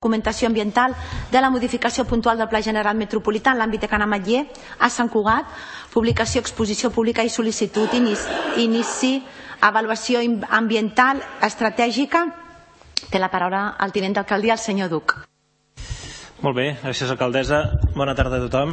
documentació ambiental de la modificació puntual del Pla General Metropolità en l'àmbit de Can Ametller a Sant Cugat, publicació, exposició pública i sol·licitud, inici, avaluació ambiental estratègica. Té la paraula el tinent d'alcaldia, el senyor Duc. Molt bé, gràcies alcaldessa. Bona tarda a tothom.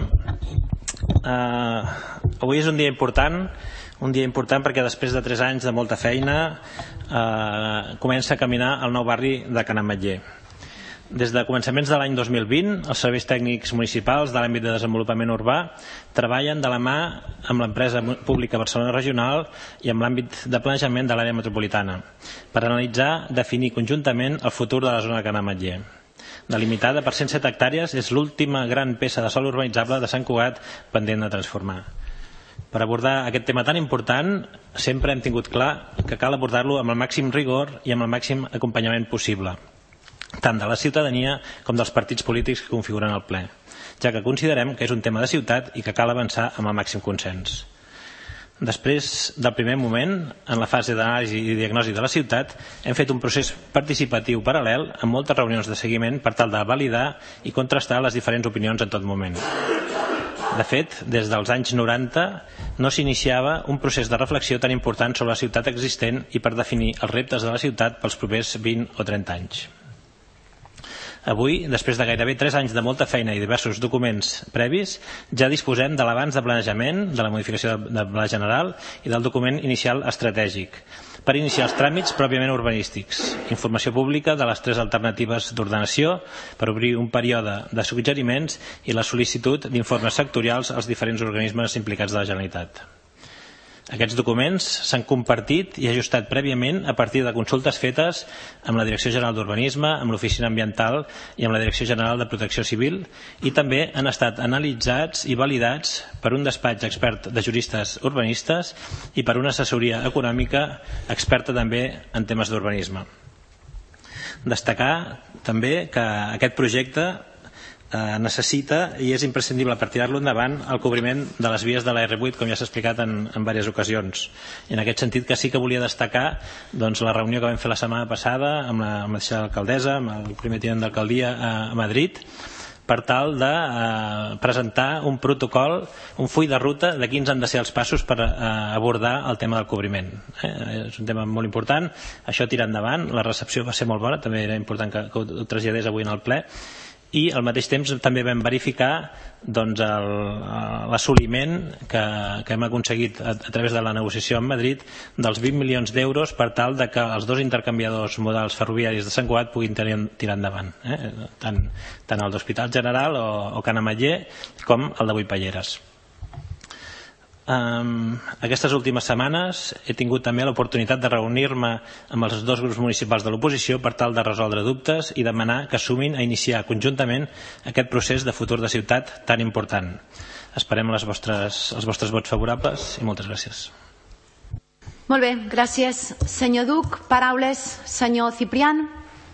Avui és un dia important perquè després de 3 anys de molta feina comença a caminar el nou barri de Can Ametller. Des de començaments de l'any 2020, els serveis tècnics municipals de l'àmbit de desenvolupament urbà treballen de la mà amb l'empresa pública Barcelona Regional i amb l'àmbit de planejament de l'àrea metropolitana per analitzar, definir conjuntament el futur de la zona de Can Ametller. Delimitada per 107 hectàrees, és l'última gran peça de sòl urbanitzable de Sant Cugat pendent de transformar. Per abordar aquest tema tan important, sempre hem tingut clar que cal abordar-lo amb el màxim rigor i amb el màxim acompanyament possible, tant de la ciutadania com dels partits polítics que configuren el ple, ja que considerem que és un tema de ciutat i que cal avançar amb el màxim consens. Després del primer moment, en la fase d'anàlisi i diagnosi de la ciutat, hem fet un procés participatiu paral·lel amb moltes reunions de seguiment per tal de validar i contrastar les diferents opinions en tot moment. De fet, des dels anys 90 no s'iniciava un procés de reflexió tan important sobre la ciutat existent i per definir els reptes de la ciutat pels propers 20 o 30 anys. Avui, després de gairebé 3 anys de molta feina i diversos documents previs, ja disposem de l'avanç de planejament, de la modificació de pla general i del document inicial estratègic, per iniciar els tràmits pròpiament urbanístics, informació pública de les 3 alternatives d'ordenació, per obrir un període de suggeriments i la sol·licitud d'informes sectorials als diferents organismes implicats de la Generalitat. Aquests documents s'han compartit i ajustat prèviament a partir de consultes fetes amb la Direcció General d'Urbanisme, amb l'Oficina Ambiental i amb la Direcció General de Protecció Civil i també han estat analitzats i validats per un despatx expert de juristes urbanistes i per una assessoria econòmica experta també en temes d'urbanisme. Destacar també que aquest projecte necessita i és imprescindible per tirar-lo endavant el cobriment de les vies de la R8, com ja s'ha explicat en diverses ocasions. I en aquest sentit que sí que volia destacar la reunió que vam fer la setmana passada amb la mateixa alcaldessa, amb el primer tinent d'alcaldia a Madrid, per tal de presentar un protocol, un full de ruta de quins han de ser els passos per abordar el tema del cobriment. És un tema molt important, això tira endavant, la recepció va ser molt bona, també era important que ho traslladés avui en el ple, i al mateix temps també vam verificar l'assoliment que hem aconseguit a través de la negociació amb Madrid dels 20 milions d'euros per tal que els 2 intercanviadors modals ferroviaris de Sant Cugat puguin tirar endavant, tant el d'Hospital General o Can Ametller com el de Vuipalleres. Aquestes últimes setmanes he tingut també l'oportunitat de reunir-me amb els 2 grups municipals de l'oposició per tal de resoldre dubtes i demanar que sumin a iniciar conjuntament aquest procés de futur de ciutat tan important. Esperem els vostres vots favorables i moltes gràcies. Molt bé, gràcies senyor Duc. Paraules, senyor Ciprián.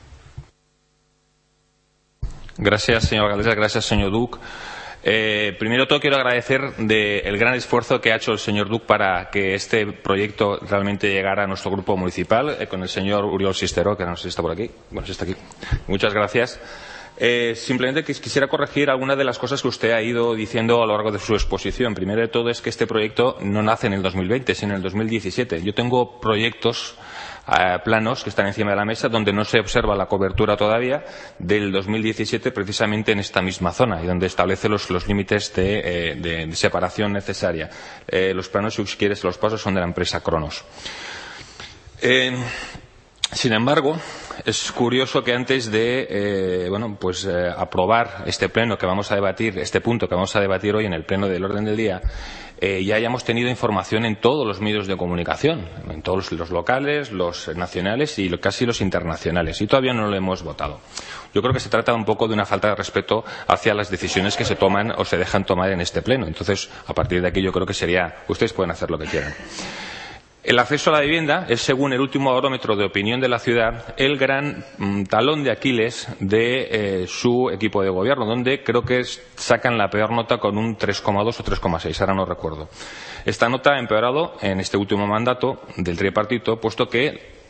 Gracias, señor alcaldesa. Gracias, señor Duc. Primero todo quiero agradecer el gran esfuerzo que ha hecho el señor Duc para que este proyecto realmente llegara a nuestro grupo municipal, con el señor Oriol Sisteró, que no sé si está por aquí. Bueno, sí está aquí. Muchas gracias. Simplemente quisiera corregir algunas de las cosas que usted ha ido diciendo a lo largo de su exposición. Primero de todo es que este proyecto no nace en el 2020, sino en el 2017. Yo tengo proyectos, planos que están encima de la mesa donde no se observa la cobertura todavía del 2017 precisamente en esta misma zona y donde establece los límites de separación necesaria. Los planos, si quieres, los pasos son de la empresa Cronos. Sin embargo, es curioso que antes de aprobar este pleno que vamos a debatir, este punto que vamos a debatir hoy en el pleno del orden del día, ya hayamos tenido información en todos los medios de comunicación, en todos los locales, los nacionales y casi los internacionales, y todavía no lo hemos votado. Yo creo que se trata un poco de una falta de respeto hacia las decisiones que se toman o se dejan tomar en este pleno. Entonces, a partir de aquí yo creo que ustedes pueden hacer lo que quieran. El acceso a la vivienda es, según el último barómetro de opinión de la ciudad, el gran talón de Aquiles de su equipo de gobierno, donde creo que sacan la peor nota con un 3,2 o 3,6, ahora no recuerdo. Esta nota ha empeorado en este último mandato del tripartito, puesto que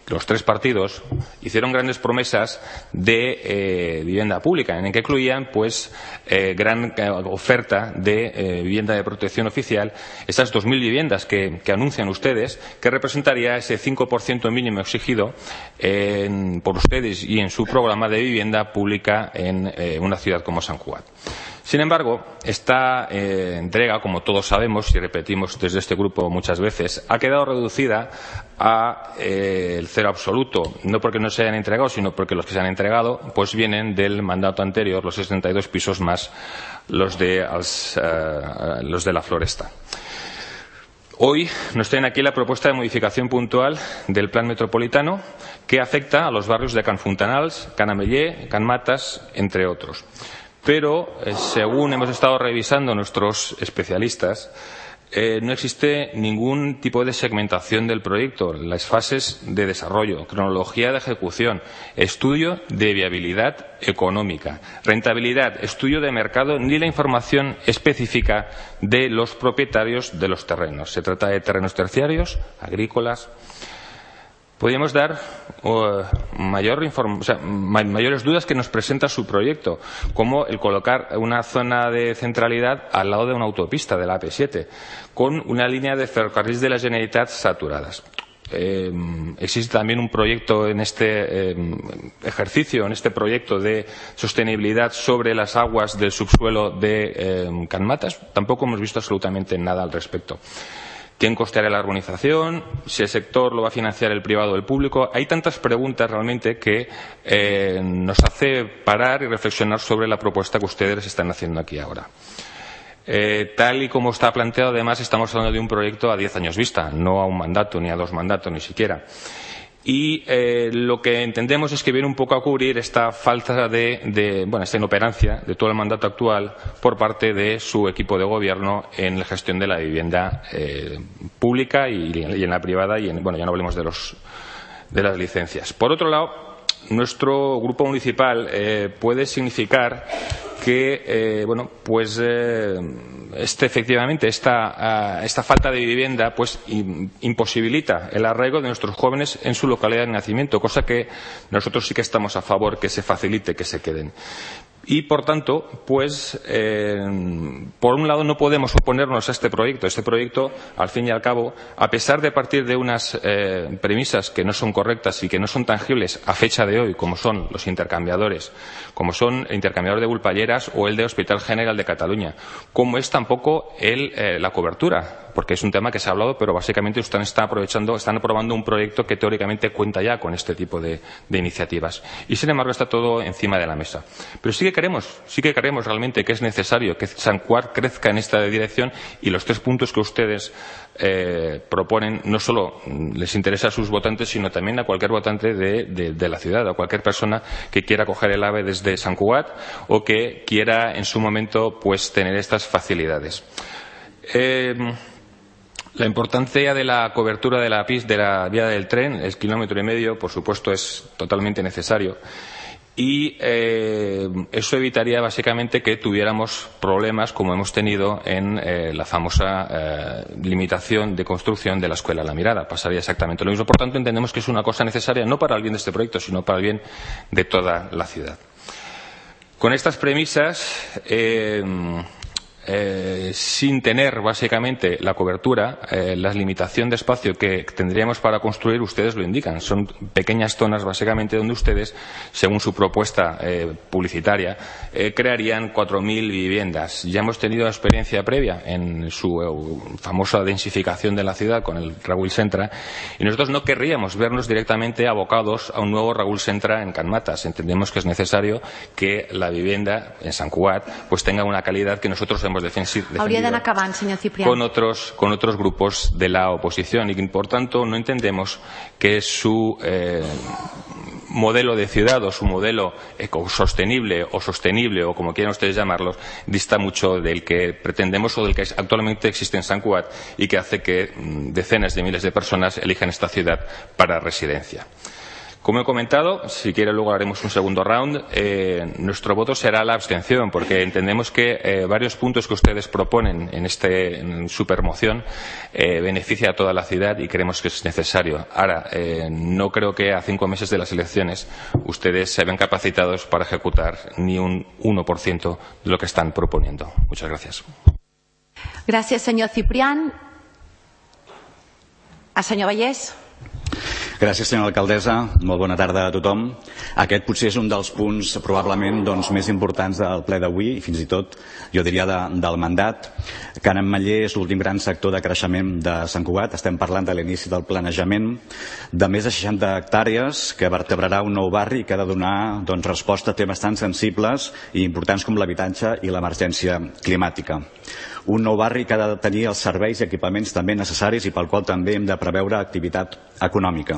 los tres partidos hicieron grandes promesas de vivienda pública, en que incluían pues gran oferta de vivienda de protección oficial, esas 2.000 viviendas que anuncian ustedes, que representaría ese 5% mínimo exigido por ustedes y en su programa de vivienda pública en una ciudad como San Cugat. Sin embargo, esta entrega, como todos sabemos y repetimos desde este grupo muchas veces, ha quedado reducida a el cero absoluto, no porque no se hayan entregado, sino porque los que se han entregado pues vienen del mandato anterior, los 62 pisos más los de la Floresta. Hoy nos traen aquí la propuesta de modificación puntual del Plan Metropolitano que afecta a los barrios de Can Fontanals, Can Ametller, Can Matas, entre otros. Pero, según hemos estado revisando nuestros especialistas, no existe ningún tipo de segmentación del proyecto, las fases de desarrollo, cronología de ejecución, estudio de viabilidad económica, rentabilidad, estudio de mercado, ni la información específica de los propietarios de los terrenos. Se trata de terrenos terciarios, agrícolas. Podríamos dar mayores dudas que nos presenta su proyecto, como el colocar una zona de centralidad al lado de una autopista de la AP7, con una línea de ferrocarriles de la Generalitat saturadas. Existe también un proyecto en este ejercicio, en este proyecto de sostenibilidad sobre las aguas del subsuelo de Can Matas. Tampoco hemos visto absolutamente nada al respecto. ¿Quién costeará la urbanización? ¿Si el sector lo va a financiar el privado o el público? Hay tantas preguntas realmente que nos hace parar y reflexionar sobre la propuesta que ustedes están haciendo aquí ahora. Tal y como está planteado, además, estamos hablando de un proyecto a 10 años vista, no a un mandato, ni a 2 mandatos, ni siquiera. Y lo que entendemos es que viene un poco a cubrir esta falta esta inoperancia de todo el mandato actual por parte de su equipo de gobierno en la gestión de la vivienda pública y en la privada y ya no hablemos de las licencias. Por otro lado, nuestro grupo municipal puede significar que efectivamente esta falta de vivienda pues imposibilita el arraigo de nuestros jóvenes en su localidad de nacimiento, cosa que nosotros sí que estamos a favor que se facilite, que se queden. Y, por tanto, pues, por un lado no podemos oponernos a este proyecto. Este proyecto, al fin y al cabo, a pesar de partir de unas premisas que no son correctas y que no son tangibles a fecha de hoy, como son los intercambiadores, como son el intercambiador de Vulpalleras o el de Hospital General de Cataluña, como es tampoco la cobertura, porque es un tema que se ha hablado, pero básicamente ustedes están aprobando un proyecto que teóricamente cuenta ya con este tipo de iniciativas. Y, sin embargo, está todo encima de la mesa. Pero sí que creemos realmente que es necesario que San Cugat crezca en esta dirección, y los 3 puntos que ustedes proponen no solo les interesa a sus votantes, sino también a cualquier votante de la ciudad, a cualquier persona que quiera coger el AVE desde San Cugat o que quiera en su momento pues tener estas facilidades. La importancia de la cobertura de la vía del tren, el 1,5 kilómetros, por supuesto, es totalmente necesario. Y eso evitaría básicamente que tuviéramos problemas como hemos tenido en la famosa limitación de construcción de la Escuela La Mirada. Pasaría exactamente lo mismo. Por tanto, entendemos que es una cosa necesaria no para el bien de este proyecto, sino para el bien de toda la ciudad. Con estas premisas, sin tener básicamente la cobertura, la limitación de espacio que tendríamos para construir, ustedes lo indican, son pequeñas zonas básicamente donde ustedes, según su propuesta publicitaria, crearían 4.000 viviendas. Ya hemos tenido experiencia previa en su famosa densificación de la ciudad con el Raúl Centra, y nosotros no querríamos vernos directamente abocados a un nuevo Raúl Centra en Can Matas. Entendemos que es necesario que la vivienda en Sant Cugat pues tenga una calidad que nosotros hemos defendido con otros grupos de la oposición, y que por tanto no entendemos que su modelo de ciudad o su modelo ecosostenible o sostenible o como quieran ustedes llamarlo dista mucho del que pretendemos o del que actualmente existe en Sant Cugat y que hace que decenas de miles de personas elijan esta ciudad para residencia. Como he comentado, si quiere luego haremos un segundo round, nuestro voto será la abstención, porque entendemos que varios puntos que ustedes proponen en supermoción beneficia a toda la ciudad y creemos que es necesario. Ahora, no creo que a 5 meses de las elecciones ustedes se ven capacitados para ejecutar ni un 1% de lo que están proponiendo. Muchas gracias. Gràcies, senyor Ciprián. A senyor Vallès. Gràcies, senyora alcaldessa. Molt bona tarda a tothom. Aquest potser és un dels punts probablement més importants del ple d'avui i fins i tot, jo diria, del mandat. Can Ametller és l'últim gran sector de creixement de Sant Cugat. Estem parlant de l'inici del planejament de més de 60 hectàrees que vertebrarà un nou barri i que ha de donar resposta a temes tan sensibles i importants com l'habitatge i l'emergència climàtica. Un nou barri que ha de tenir els serveis i equipaments també necessaris i pel qual també hem de preveure activitat econòmica.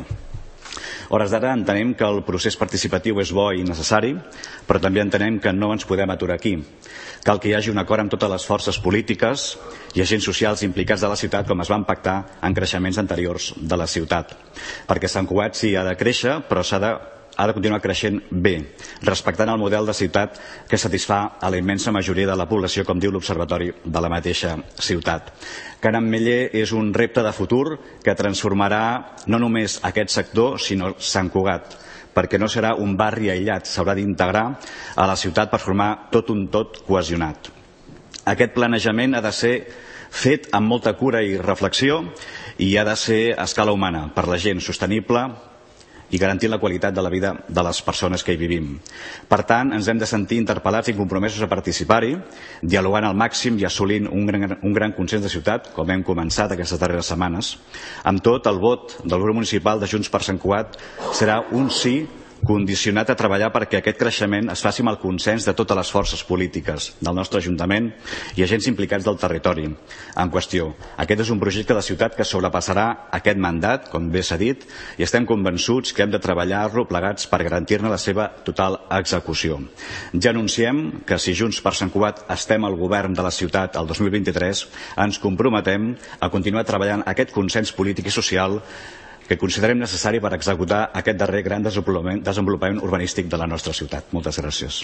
A hores d'ara entenem que el procés participatiu és bo i necessari, però també entenem que no ens podem aturar aquí. Cal que hi hagi un acord amb totes les forces polítiques i agents socials implicats de la ciutat com es van pactar en creixements anteriors de la ciutat. Perquè Sant Cugat sí ha de créixer, però ha de continuar creixent bé, respectant el model de ciutat que satisfà a la immensa majoria de la població, com diu l'Observatori de la mateixa ciutat. Can Ametller és un repte de futur que transformarà no només aquest sector, sinó Sant Cugat, perquè no serà un barri aïllat, s'haurà d'integrar a la ciutat per formar tot un tot cohesionat. Aquest planejament ha de ser fet amb molta cura i reflexió i ha de ser a escala humana, per la gent, sostenible i garantir la qualitat de la vida de les persones que hi vivim. Per tant, ens hem de sentir interpel·lats i compromesos a participar-hi, dialogant al màxim i assolint un gran consens de ciutat, com hem començat aquestes darreres setmanes. Amb tot, el vot del grup municipal de Junts per Sant Cugat serà un sí condicionat a treballar perquè aquest creixement es faci amb el consens de totes les forces polítiques del nostre Ajuntament i agents implicats del territori en qüestió. Aquest és un projecte de ciutat que sobrepassarà aquest mandat, com bé s'ha dit, i estem convençuts que hem de treballar-lo plegats per garantir-ne la seva total execució. Ja anunciem que si Junts per Sant Cugat estem al govern de la ciutat el 2023, ens comprometem a continuar treballant aquest consens polític i social que considerem necessari per executar aquest darrer gran desenvolupament urbanístic de la nostra ciutat. Moltes gràcies.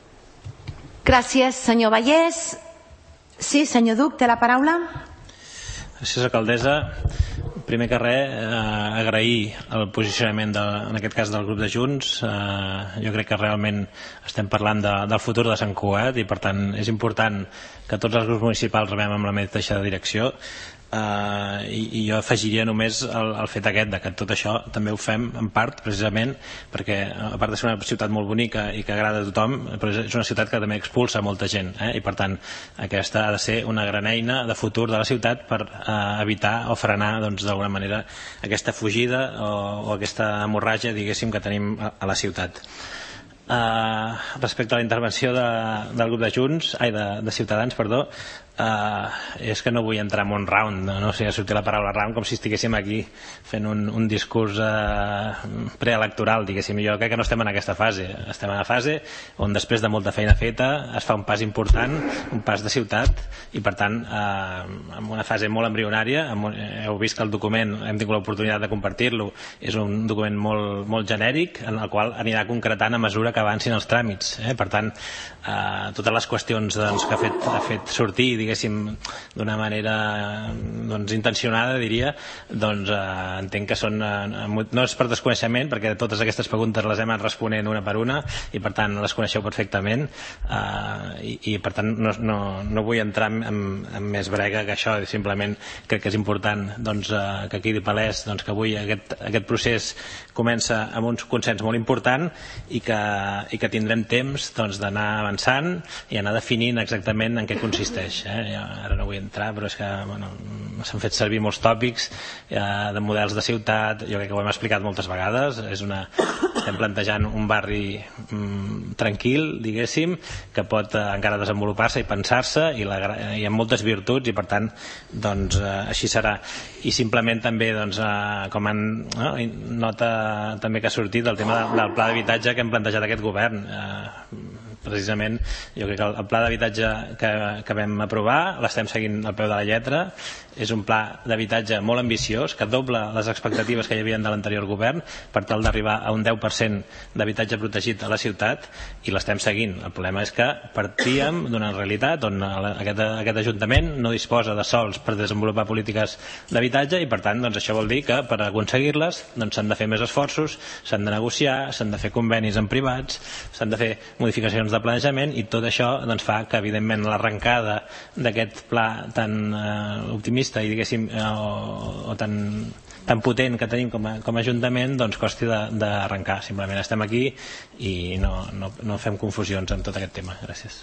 Gràcies, senyor Vallès. Sí, senyor Duc, té la paraula. Gràcies, alcaldessa. Primer que res, agrair el posicionament, en aquest cas, del grup de Junts. Jo crec que realment estem parlant del futur de Sant Cugat i, per tant, és important que tots els grups municipals remem amb la mateixa direcció. I jo afegiria només el fet aquest de que tot això també ho fem en part precisament perquè a part de ser una ciutat molt bonica i que agrada a tothom, però és una ciutat que també expulsa molta gent, i per tant aquesta ha de ser una gran eina de futur de la ciutat per evitar o frenar d'alguna manera aquesta fugida o aquesta hemorràgia, diguéssim, que tenim a la ciutat. Respecte a la intervenció del grup de Junts, de Ciutadans, perdó, és que no vull entrar en un round, no sé, ha sortit la paraula round com si estiguéssim aquí fent un discurs preelectoral, diguéssim. Jo crec que no estem en aquesta fase, estem en una fase on després de molta feina feta es fa un pas important, un pas de ciutat, i per tant en una fase molt embrionària. Heu vist que el document, hem tingut l'oportunitat de compartir-lo, és un document molt genèric en el qual anirà concretant a mesura que avancin els tràmits. Per tant, totes les qüestions que ha fet sortir, diguéssim, d'una manera intencionada, diria, entenc que són, no és per desconeixement, perquè totes aquestes preguntes les hem anat responent una per una i per tant les coneixeu perfectament, i per tant no vull entrar en més brega que això. Simplement crec que és important que quedi palès que avui aquest procés comença amb un consens molt important i que tindrem temps d'anar avançant i anar definint exactament en què consisteix. Ara no vull entrar, però és que s'han fet servir molts tòpics de models de ciutat. Jo crec que ho hem explicat moltes vegades. Estem plantejant un barri tranquil, diguéssim, que pot encara desenvolupar-se i pensar-se i amb moltes virtuts, i per tant així serà. I simplement també, com en nota també que ha sortit, el tema del pla d'habitatge que hem plantejat aquest govern. precisament jo crec que el pla d'habitatge que vam aprovar l'estem seguint al peu de la lletra. És un pla d'habitatge molt ambiciós que dobla les expectatives que hi havia de l'anterior govern per tal d'arribar a un 10% d'habitatge protegit a la ciutat i l'estem seguint. El problema és que partíem d'una realitat on aquest Ajuntament no disposa de sòls per desenvolupar polítiques d'habitatge i per tant això vol dir que per aconseguir-les s'han de fer més esforços, s'han de negociar, s'han de fer convenis en privats, s'han de fer modificacions de planejament i tot això fa que evidentment l'arrencada d'aquest pla tan optimista i diguéssim o tan potent que tenim com a Ajuntament costi d'arrencar. Simplement estem aquí i no fem confusions amb tot aquest tema. Gràcies.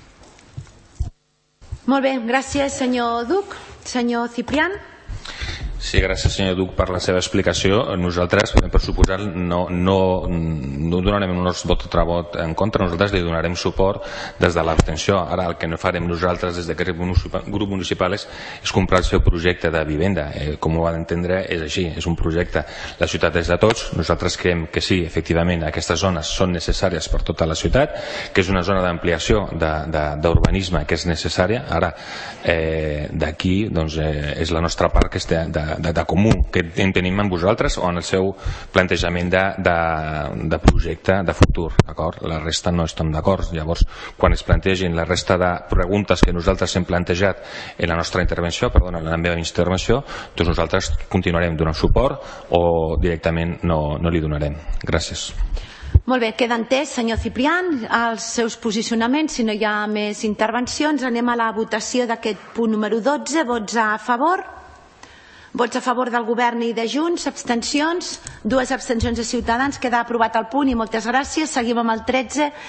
Molt bé, gràcies senyor Duc. Senyor Ciprián. Sí, gràcies senyor Duc per la seva explicació. Nosaltres, per suposar, no donarem un vot en contra, nosaltres li donarem suport des de l'abstenció. Ara el que no farem nosaltres des d'aquest grup municipal és comprar el seu projecte de vivenda. Com ho ha d'entendre és així, és un projecte. La ciutat és de tots, nosaltres creiem que sí, efectivament, aquestes zones són necessàries per tota la ciutat, que és una zona d'ampliació d'urbanisme que és necessària. Ara, d'aquí és la nostra part que és de comú que en tenim amb vosaltres o en el seu plantejament de projecte de futur, d'acord? La resta no estem d'acord. Llavors, quan es plantegin la resta de preguntes que nosaltres hem plantejat en la nostra intervenció, en la meva intervenció, doncs nosaltres continuarem donant suport o directament no li donarem. Gràcies. Molt bé, queda entès, senyor Ciprián, els seus posicionaments. Si no hi ha més intervencions, anem a la votació d'aquest punt número 12. Vots a favor? Vots a favor del govern i de Junts, abstencions, 2 abstencions de Ciutadans. Queda aprovat el punt i moltes gràcies. Seguim amb el 13,